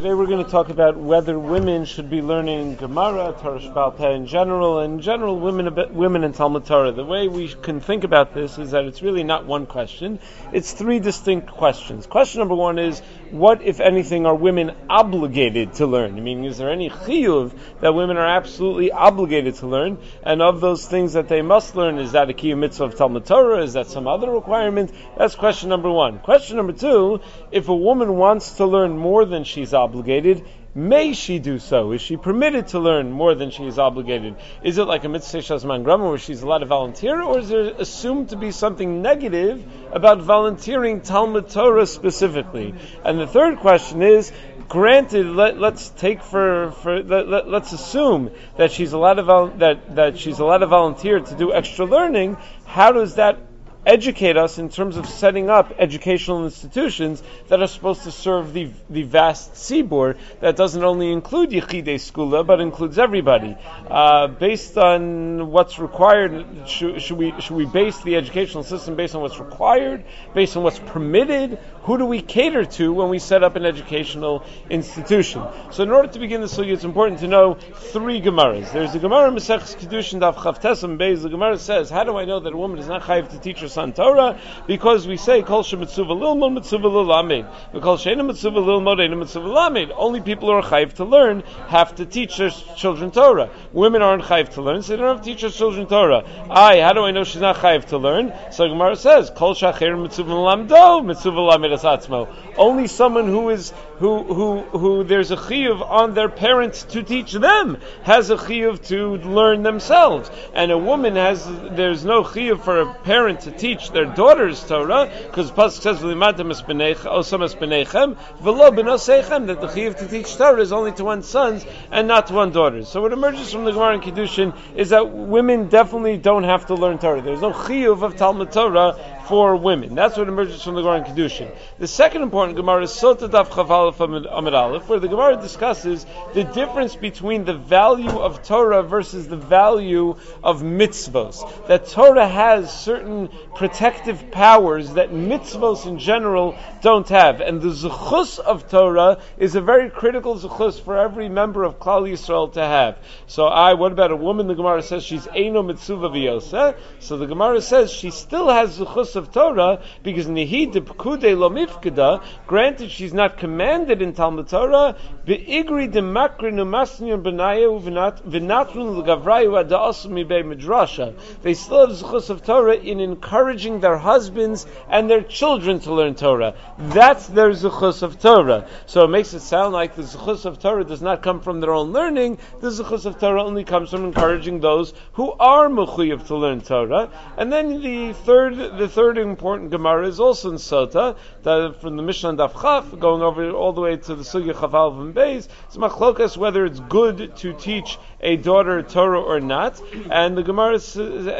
Today we're going to talk about whether women should be learning Gemara, Torah Sheba'al Peh in general, women in Talmud Torah. The way we can think about this is that it's really not one question. It's three distinct questions. Question number one is, what, if anything, are women obligated to learn? I mean, is there any chiyuv that women are absolutely obligated to learn? And of those things that they must learn, is that a kiyuv mitzvah of Talmud Torah? Is that some other requirement? That's question number one. Question number two, if a woman wants to learn more than she's obligated, may she do so? Is she permitted to learn more than she is obligated? Is it like a mitzvah shazman grama where she's allowed to volunteer, or is there assumed to be something negative about volunteering Talmud Torah specifically? And the third question is, granted, let's assume that she's allowed to that she's allowed to volunteer to do extra learning. How does that educate us in terms of setting up educational institutions that are supposed to serve the vast seaboard that doesn't only include Yechidei Skula but includes everybody? Based on what's required, should we base the educational system based on what's required, based on what's permitted? Who do we cater to when we set up an educational institution? So in order to begin this sugya, it's important to know three Gemaras. There's the Gemara Maseches Kedushin Daf Chav Tesam Beis. The Gemara says, how do I know that a woman is not chayiv to teach her son Torah? Because we say, Kol shemitzuva lilmod mitzuva lilamed. Kol she'eina mitzuva lilmod eina mitzuva lilamed. Only people who are chayiv to learn have to teach their children Torah. Women aren't chayiv to learn, so they don't have to teach their children Torah. How do I know she's not chayiv to learn? So Gemara says, Kol shacher mitzuva lilamdo mitzuva lilamed asatzmo. Only someone who there's a chiyuv on their parents to teach them has a chiyuv to learn themselves. And a woman there's no chiyuv for a parent to teach their daughters Torah, because Pasuk says that the chiyuv to teach Torah is only to one's sons and not to one's daughters. So what emerges from the Gemara in Kiddushin is that women definitely don't have to learn Torah. There's no chiyuv of Talmud Torah for women. That's what emerges from the Gemara in Kiddushin. The second important Gemara is Sota Daf Chav Aleph Amud Aleph, where the Gemara discusses the difference between the value of Torah versus the value of mitzvos. That Torah has certain protective powers that mitzvos in general don't have. And the zechus of Torah is a very critical zechus for every member of Klal Yisrael to have. So what about a woman? The Gemara says she's eino mitzuva v'yoseh. So the Gemara says she still has zechus of Torah, because nihid de pekudei lo mifkeda, granted she's not commanded in Talmud Torah, be'igri de makri numasnion benayu v'natrun l'gavrayu ada'asu mibei midrasha. They still have zechus of Torah in encouraging their husbands and their children to learn Torah. That's their zechus of Torah. So it makes it sound like the zechus of Torah does not come from their own learning. The zechus of Torah only comes from encouraging those who are mechuyev to learn Torah. And then the third important Gemara is also in Sota, from the Mishnah and Daf Chaf, going over all the way to the Sugya Chav Aleph and Beis. It's machlokas whether it's good to teach a daughter Torah or not. And the Gemara has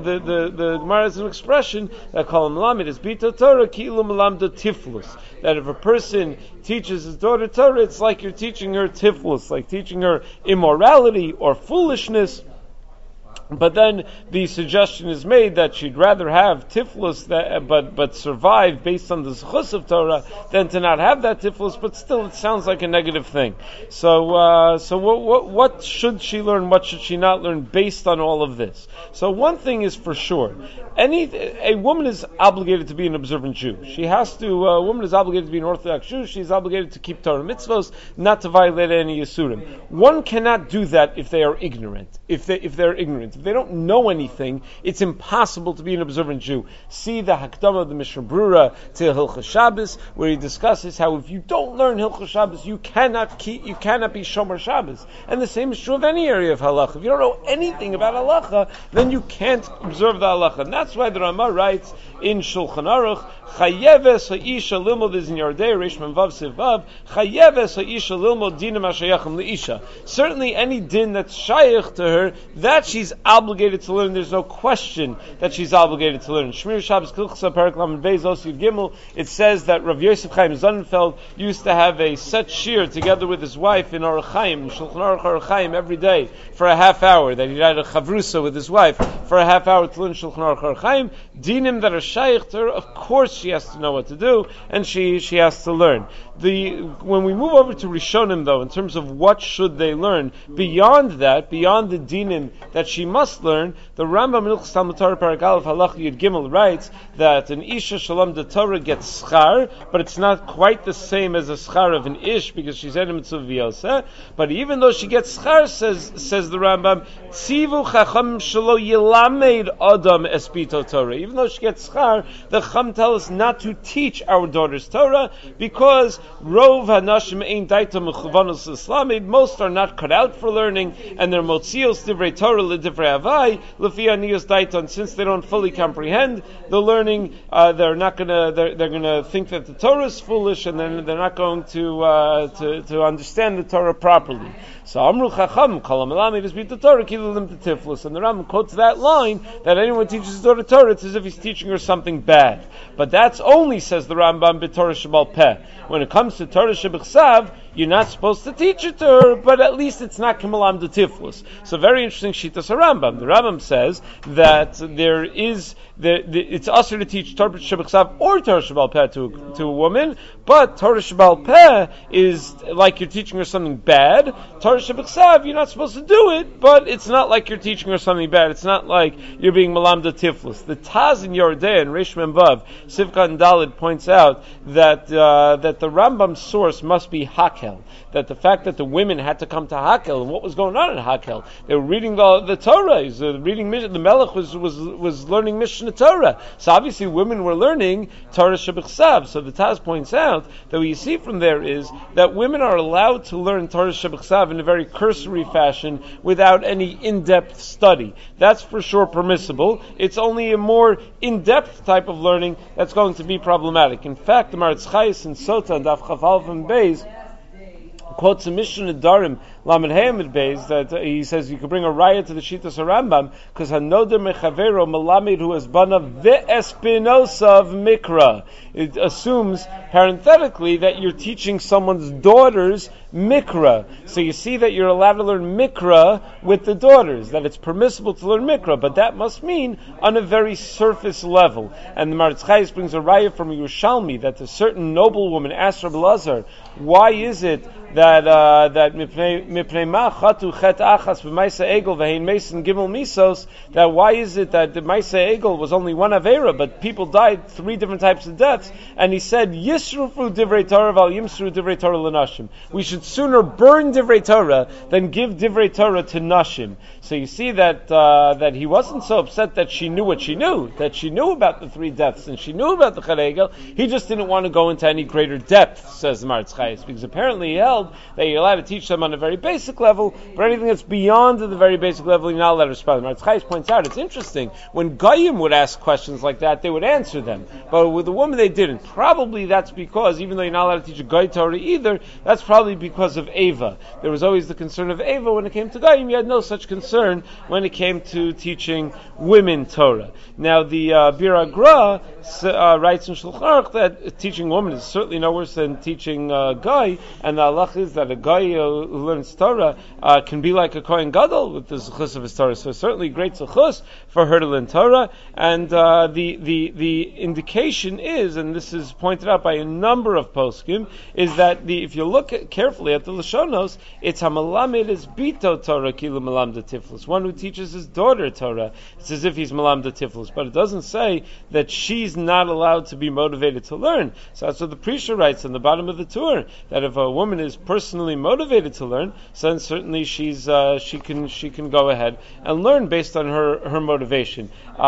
an expression that call Melamed is Bita Torah Ki'ilu Melamda Tiflus. That if a person teaches his daughter Torah, it's like you're teaching her tiflus, like teaching her immorality or foolishness. But then the suggestion is made that she'd rather have tiflus, but survive based on the zechus of Torah, than to not have that tiflus. But still, it sounds like a negative thing. So what should she learn? What should she not learn based on all of this? So one thing is for sure: a woman is obligated to be an observant Jew. A woman is obligated to be an Orthodox Jew. She's obligated to keep Torah mitzvos, not to violate any yisurim. One cannot do that if they are ignorant. If they're ignorant. If they don't know anything, it's impossible to be an observant Jew. See the Hakdama of the Mishnah Brura to Hilchos Shabbos, where he discusses how if you don't learn Hilchos Shabbos, you cannot be Shomer Shabbos. And the same is true of any area of halacha. If you don't know anything about halacha, then you can't observe the halacha. And that's why the Rama writes in Shulchan Aruch, Chayeves ha'isha lilmod is in Yardei Reish Mem Vav Siv Vav. Chayeves ha'isha lilmod dinam ha'shayachim leisha. Certainly, any din that's shayach to her, that she's obligated to learn. There's no question that she's obligated to learn. Shmir Shabbos Kilchsa Perek Lamed Beis Osir Gimel. It says that Rav Yosef Chaim Sonnenfeld used to have a set shir together with his wife in Orach Chaim, Shulchan Aruch Orach Chaim, every day for a half hour. That he had a chavrusa with his wife for a half hour to learn Shulchan Aruch Orach Chaim. Dinim that are shayach to her, of course she has to know what to do, and she has to learn. When we move over to Rishonim, though, in terms of what should they learn, beyond that, beyond the dinim that she must learn, the Rambam in Hilchos Talmud Torah Perek Aleph Halach Yud Gimel writes that an Isha Shalom de Torah gets schar, but it's not quite the same as a schar of an Ish because she's Edom Mitzvah V'Yoseh. But even though she gets schar, says the Rambam, Tzivu Chacham Shelo Yilamed Adam Espito Torah. Even though she gets schar, the Chacham tell us not to teach our daughters Torah because Rov Hanashim Ein Daita Mechuvanos Islamid. Most are not cut out for learning, and they're Motzios Divrei Torah LeDivrei Havai Lefi Aniyos Daiton. Since they don't fully comprehend the learning, they're gonna think that the Torah is foolish, and then they're not going to understand the Torah properly. So Amru Chacham Kol HaMelamed Espito Torah Kilulim Tiflus, and the Rambam quotes that line that anyone teaches his daughter Torah, it's as if he's teaching her something bad. But that's only, says the Rambam, b'Torah Shebal Peh. When it comes to Torah Shebechsav, you're not supposed to teach it to her, but at least it's not Kamalam de Tiflus. So very interesting Shitas Rambam. The Rambam says that it's usher to teach Torah Shebechsav or Torah Shebal Peh to a woman, but Torah Shebal Peh is like you're teaching her something bad. Torah Shebechsav, you're not supposed to do it, but it's not like you're teaching her something bad. It's not like you're being Malam de Tiflus. The Taz in Yordei and Reish Mem Vav, Sivka and Dalit points out that the Rambam's source must be Hakel. That the fact that the women had to come to Hakel, and what was going on in Hakel? They were reading the Torah. The Melech was learning Mishnah Torah. So obviously women were learning Torah Shebechsav. So the Taz points out that what you see from there is that women are allowed to learn Torah Shebechsav in a very cursory fashion without any in-depth study. That's for sure permissible. It's only a more in-depth type of learning that's going to be problematic. In fact, the Maritz Chayes in Sota and Daf Chaf Aleph and Beis quotes a Mishnah Darim Lamed Hayamid Beis that he says you could bring a raya to the Shitas Rambam because Hanoder Mechavero Melamed who has bana ve'espinosa Mikra. It assumes parenthetically that you're teaching someone's daughter's Mikra. So you see that you're allowed to learn Mikra with the daughters, that it's permissible to learn Mikra, but that must mean on a very surface level. And the Maritz Chayes brings a raya from Yerushalmi that a certain noblewoman asked Rabbi Lazar, why is it that mipnei ma chatu chet achas b'maisa egel v'hein meisen gimel misos, that why is it that the maisa egel was only one avera, but people died 3 different types of deaths? And he said, Yisrufu divrei Torah val yimsru divrei Torah l'nashim. We should sooner burn divrei Torah than give divrei Torah to nashim. So you see that he wasn't so upset that she knew what she knew, that she knew about the 3 deaths and she knew about the chet egel. He just didn't want to go into any greater depth, says the Maritz Chayes, because apparently he held that you're allowed to teach them on a very basic level, but anything that's beyond the very basic level, you're not allowed to respond. Maritz Chayes points out, it's interesting, when Goyim would ask questions like that, they would answer them. But with the woman, they didn't. Probably that's because, even though you're not allowed to teach a Goy Torah either, that's probably because of Eva. There was always the concern of Eva when it came to Goyim. You had no such concern when it came to teaching women Torah. Now, the Bir Agra writes in Shulchan Aruch that teaching women is certainly no worse than teaching Goy, and the halach is that a Goy who learns Torah can be like a Kohen Gadol with the zechus of his Torah. So certainly great zechus for her to learn Torah. And the indication is, and this is pointed out by a number of poskim, is that if you look carefully at the Lashonos, it's hamalamed is bito Torah kilu malamda tiflus. One who teaches his daughter Torah, it's as if he's malamda tiflus. But it doesn't say that she's not allowed to be motivated to learn. So that's what the Prisha writes on the bottom of the tour, that if a woman is personally motivated to learn, so then certainly she can go ahead and learn based on her motivation.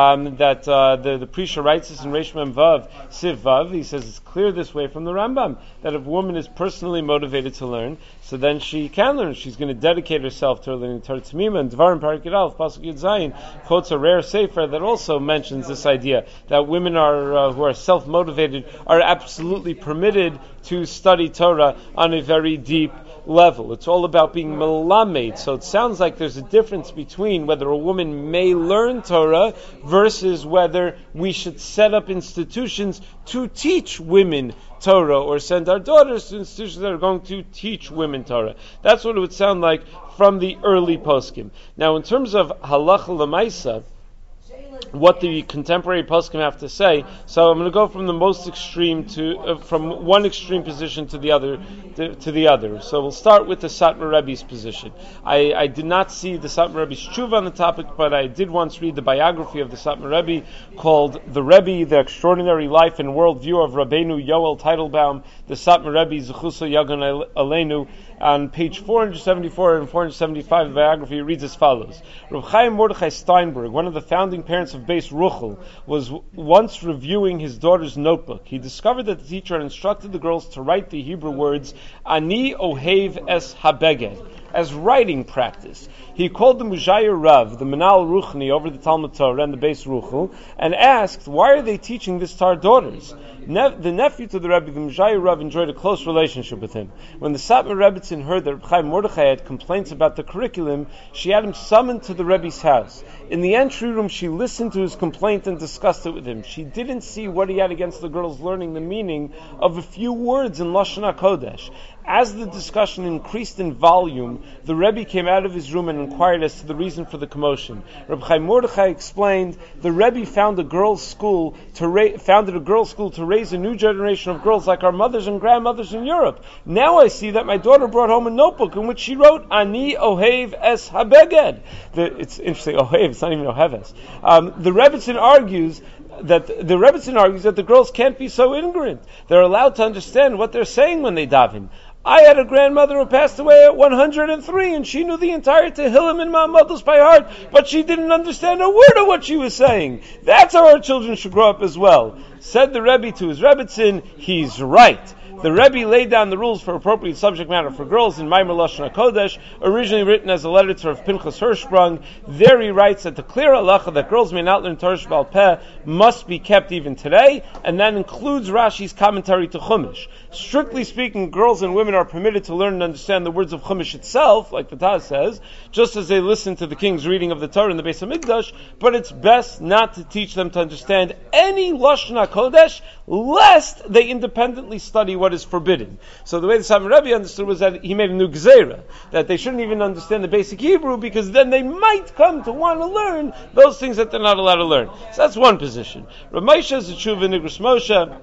The Prisha writes this in Reish Mem Vav Siv Vav. He says it's clear this way from the Rambam that if a woman is personally motivated to learn, so then she can learn. She's going to dedicate herself to learning Torah Tzmima. And Dvarim Parak Yud Aleph Pasuk Yud Zayin quotes a rare sefer that also mentions this idea that women who are self-motivated are absolutely permitted to study Torah on a very deep level. It's all about being melamed. So it sounds like there's a difference between whether a woman may learn Torah versus whether we should set up institutions to teach women Torah or send our daughters to institutions that are going to teach women Torah. That's what it would sound like from the early poskim. Now, in terms of halacha l'maisa, what the contemporary poskim have to say. So I'm going to go from the most extreme from one extreme position to the other. So we'll start with the Satmar Rebbe's position. I did not see the Satmar Rebbe's tshuva on the topic, but I did once read the biography of the Satmar Rebbe called "The Rebbe: The Extraordinary Life and Worldview of Rabbeinu Yoel Teitelbaum." The Satmar Rebbe Zechuso Yagon Aleinu. On page 474 and 475 of the biography, it reads as follows: Reb Chaim Mordechai Steinberg, one of the founding parents of Beis Ruchel, was once reviewing his daughter's notebook. He discovered that the teacher had instructed the girls to write the Hebrew words "Ani Ohev Es Habeged" as writing practice. He called the Mujayir Rav, the Menal Ruchni, over the Talmud Torah and the Beis Ruchel, and asked, why are they teaching this to our daughters? The nephew to the Rebbe, the Mujayir Rav, enjoyed a close relationship with him. When the Satmar Rebbetzin heard that Reb Chaim Mordechai had complaints about the curriculum, she had him summoned to the Rebbe's house. In the entry room, she listened to his complaint and discussed it with him. She didn't see what he had against the girls learning the meaning of a few words in Lashon HaKodesh. As the discussion increased in volume, the Rebbe came out of his room and inquired as to the reason for the commotion. Reb Chaim Mordechai explained, the Rebbe founded a girls' school to raise a new generation of girls like our mothers and grandmothers in Europe. Now I see that my daughter brought home a notebook in which she wrote, Ani Ohev Es Habeged. It's interesting, Ohev, it's not even Ohev Es. The Rebbetzin argues that the girls can't be so ignorant. They're allowed to understand what they're saying when they daven. I had a grandmother who passed away at 103, and she knew the entire Tehillim and Ma'amados by heart, but she didn't understand a word of what she was saying. That's how our children should grow up as well. Said the Rebbe to his Rebbetzin, he's right. The Rebbe laid down the rules for appropriate subject matter for girls in Maimer Lashon HaKodesh, originally written as a letter to Rav Pinchas Hirschsprung. There he writes that the clear halacha that girls may not learn Torah Sheba'al Peh must be kept even today, and that includes Rashi's commentary to Chumash. Strictly speaking, girls and women are permitted to learn and understand the words of Chumash itself, like the Taz says, just as they listen to the king's reading of the Torah in the Beis HaMikdash, but it's best not to teach them to understand any Lashon HaKodesh, lest they independently study what is forbidden. So the way the Satmar Rebbe understood was that he made a new gzeira, that they shouldn't even understand the basic Hebrew, because then they might come to want to learn those things that they're not allowed to learn. So that's one position. Rav Moshe Zetshuva Nigros Moshe,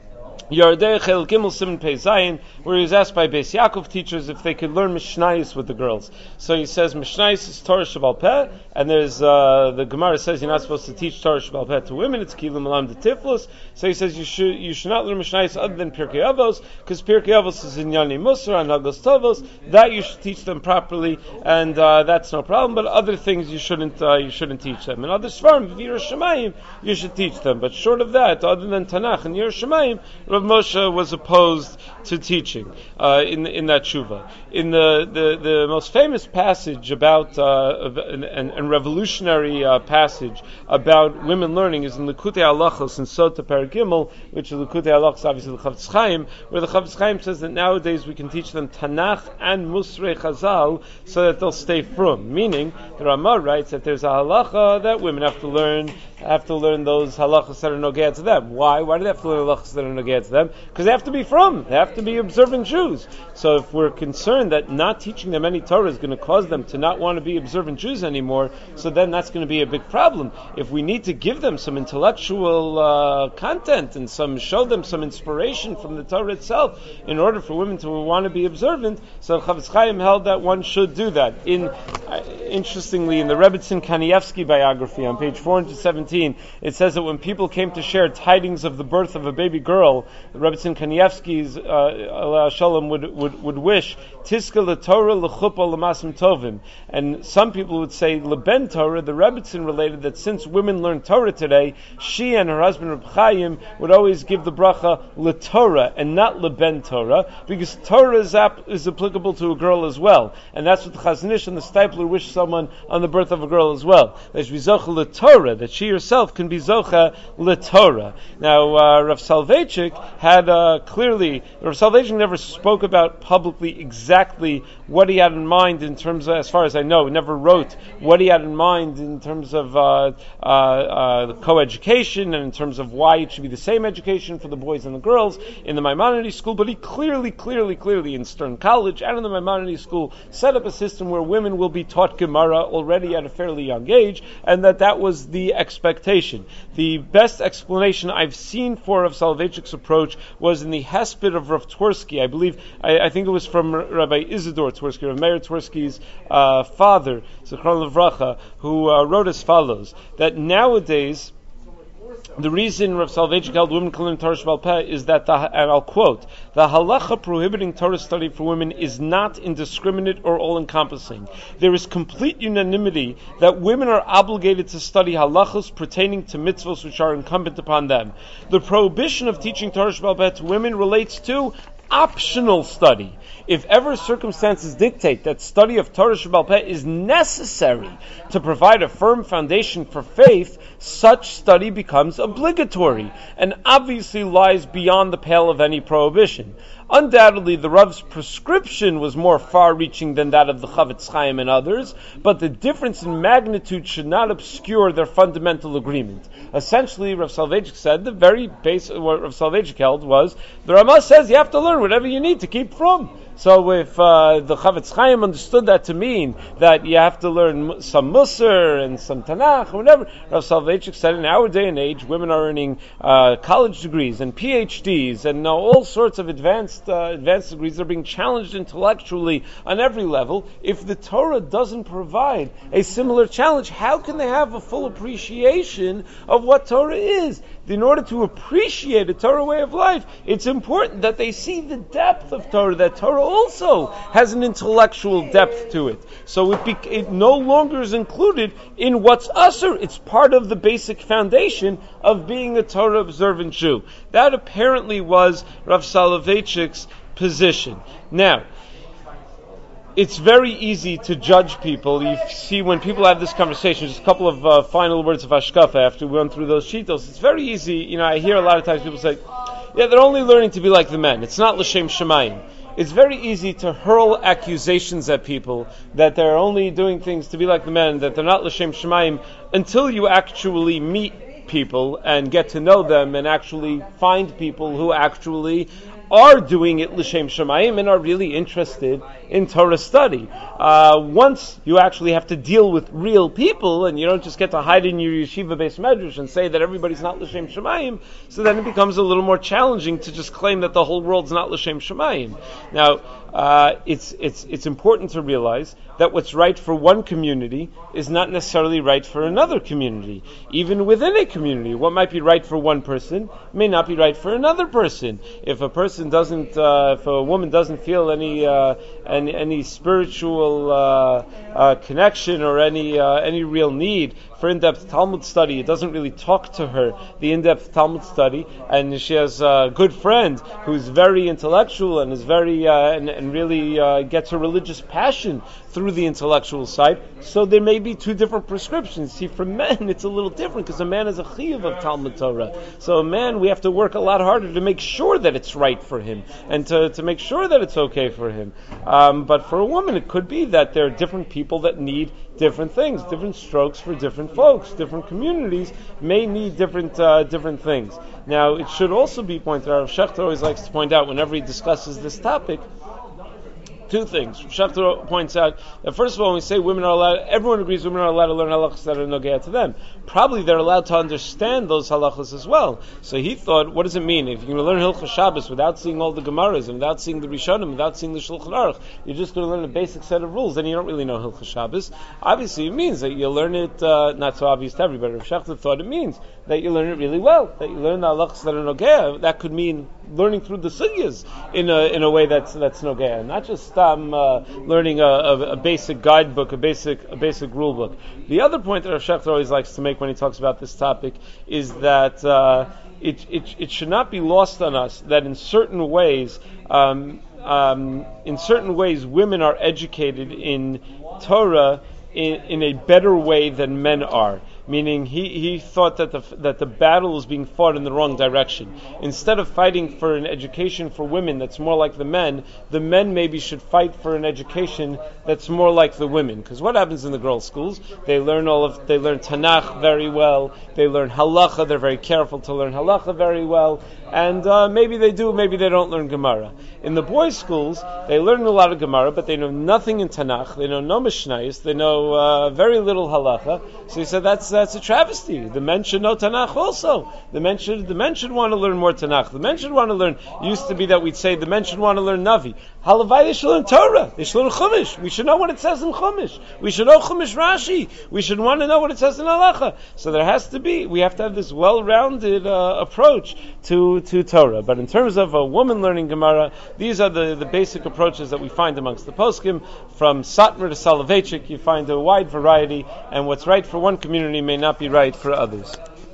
Yardei Chel Gimel Siman Pei Zayin, where he was asked by Beis Yaakov teachers if they could learn Mishnayos with the girls. So he says Mishnayos is Torah Sheba'al Peh, and there's the Gemara says you're not supposed to teach Torah Sheba'al Peh to women. It's Kilim Alam de Tiflus. So he says you should not learn Mishnayos other than Pirkei Avos, because Pirkei Avos is in Yani Musar and Hagos Tovos. That you should teach them properly, and that's no problem. But other things you shouldn't teach them. And other Svarim, Yiras Shamayim, you should teach them. But short of that, other than Tanakh and Yiras Shamayim, Rav Moshe was opposed to teaching in that tshuva. In the most famous passage about and revolutionary passage about women learning is in Likutei Halachos in Sota Perek Gimel, which is Likutei Halachos, obviously the Chafetz Chaim, where the Chafetz Chaim says that nowadays we can teach them Tanakh and Musrei Chazal so that they'll stay frum. Meaning, the Ramah writes that there's a halacha that women have to learn those halachas that are nogea to them. Why? Why do they have to learn halachas that are nogea to them? Because they have to be from. They have to be observant Jews. So if we're concerned that not teaching them any Torah is going to cause them to not want to be observant Jews anymore, so then that's going to be a big problem. If we need to give them some intellectual content and show them some inspiration from the Torah itself in order for women to want to be observant, so Chafetz Chaim held that one should do that. Interestingly, in the Rebbetzin Kanievsky biography on page 417, it says that when people came to share tidings of the birth of a baby girl, Rebbetzin Kanievsky's Shalom would wish Tiska l'Torah l'chuppah l'masim tovim, and some people would say leben Torah. The Rebbetzin related that since women learn Torah today, she and her husband Reb Chaim would always give the bracha l'Torah and not leben Torah, because Torah is applicable to a girl as well, and that's what the Chazon Ish and the Stipler wish someone on the birth of a girl as well. That she be zocha l'Torah, that she herself can be zocha l'Torah. Now, Rav Soloveitchik had clearly, Rav Soloveitchik never spoke about publicly exactly what he had in mind in terms of, as far as I know, never wrote what he had in mind in terms of co-education and in terms of why it should be the same education for the boys and the girls in the Maimonides school, but he clearly in Stern College and in the Maimonides school set up a system where women will be taught Gemara. Gemara already at a fairly young age, and that was the expectation. The best explanation I've seen for Rav Soloveitchik's approach was in the Hesped of Rav Twersky. I think it was from Rabbi Isidore Twersky, Rav Meir Twersky's father, Zichron Livracha, who wrote as follows, that nowadays the reason Rav Soloveitchik held women can learn Torah Sheba'al Peh is that, and I'll quote, the halacha prohibiting Torah study for women is not indiscriminate or all-encompassing. There is complete unanimity that women are obligated to study halachos pertaining to mitzvos which are incumbent upon them. The prohibition of teaching Torah Sheba'al Peh to women relates to optional study. If ever circumstances dictate that study of Torah Sheba'al Peh is necessary to provide a firm foundation for faith, such study becomes obligatory and obviously lies beyond the pale of any prohibition. Undoubtedly, the Rav's prescription was more far-reaching than that of the Chavetz Chaim and others, but the difference in magnitude should not obscure their fundamental agreement. Essentially, Rav Soloveitchik said, the very base of what Rav Soloveitchik held was, the Ramah says you have to learn whatever you need to keep from. So if the Chavetz Chaim understood that to mean that you have to learn some Musar and some Tanakh or whatever, Rav Soloveitchik said in our day and age, women are earning college degrees and PhDs and all sorts of advanced degrees that are being challenged intellectually on every level. If the Torah doesn't provide a similar challenge, how can they have a full appreciation of what Torah is? In order to appreciate a Torah way of life, it's important that they see the depth of Torah, that Torah also has an intellectual depth to it. So it no longer is included in what's usher. It's part of the basic foundation of being a Torah observant Jew. That apparently was Rav Soloveitchik's position. Now, it's very easy to judge people. You see when people have this conversation, just a couple of final words of Hashkafa after we went through those shitos. It's very easy, I hear a lot of times people say, yeah, they're only learning to be like the men. It's not L'Shem Shemayim. It's very easy to hurl accusations at people that they're only doing things to be like the men, that they're not L'Shem Shemayim, until you actually meet people and get to know them and actually find people who actually are doing it L'Shem Shemayim and are really interested in Torah study. Once you actually have to deal with real people and you don't just get to hide in your yeshiva based medrash and say that everybody's not L'Shem Shemayim, so then it becomes a little more challenging to just claim that the whole world's not L'Shem Shemayim. Now, it's important to realize that what's right for one community is not necessarily right for another community. Even within a community, what might be right for one person may not be right for another person. If a woman doesn't feel any spiritual connection or any real need for in-depth Talmud study, it doesn't really talk to her, the in-depth Talmud study, and she has a good friend who's very intellectual and is very and really gets her religious passion through the intellectual side. So there may be two different prescriptions. See, for men it's a little different because a man is a chiyuv of Talmud Torah. So a man, we have to work a lot harder to make sure that it's right for him and to make sure that it's okay for him. But for a woman, it could be that there are different people that need different things, different strokes for different folks. Different communities may need different things. Now, it should also be pointed out, Rav Shechter always likes to point out whenever he discusses this topic, two things. Shechter points out that first of all, when we say women are allowed, everyone agrees women are allowed to learn halachas that are nogea to them. Probably they're allowed to understand those halachas as well. So he thought, what does it mean? If you're going to learn Hilchos Shabbos without seeing all the Gemaras and without seeing the Rishonim, without seeing the Shulchan Aruch, you're just going to learn a basic set of rules, then you don't really know Hilchos Shabbos. Obviously, it means that you learn it, not so obvious to everybody. Rav Shechter thought it means that you learn it really well, that you learn the halachas that are nogea. That could mean learning through the sugyas in a way that's nogea, not just learning a basic guidebook, a basic rule book. The other point that Rav Shechter always likes to make when he talks about this topic is that it should not be lost on us that in certain ways women are educated in Torah in a better way than men are. Meaning he thought that the battle was being fought in the wrong direction. Instead of fighting for an education for women that's more like the men maybe should fight for an education that's more like the women. Because what happens in the girls' schools? They learn Tanakh very well. They learn halacha. They're very careful to learn halacha very well. and maybe they do, maybe they don't learn Gemara. In the boys' schools, they learn a lot of Gemara, but they know nothing in Tanakh. They know no Mishnayos. They know very little halacha. So he said that's a travesty. The men should know Tanakh also. The men should want to learn more Tanakh. The men should want to learn. Used to be that we'd say the men should want to learn Navi. Halavai, they should learn Torah. They should learn Chumash. We should know what it says in Chumash. We should know Chumash Rashi. We should want to know what it says in halacha. So we have to have this well-rounded approach to Torah. But in terms of a woman learning Gemara, these are the basic approaches that we find amongst the poskim. From Satmar to Soloveitchik, you find a wide variety, and what's right for one community may not be right for others.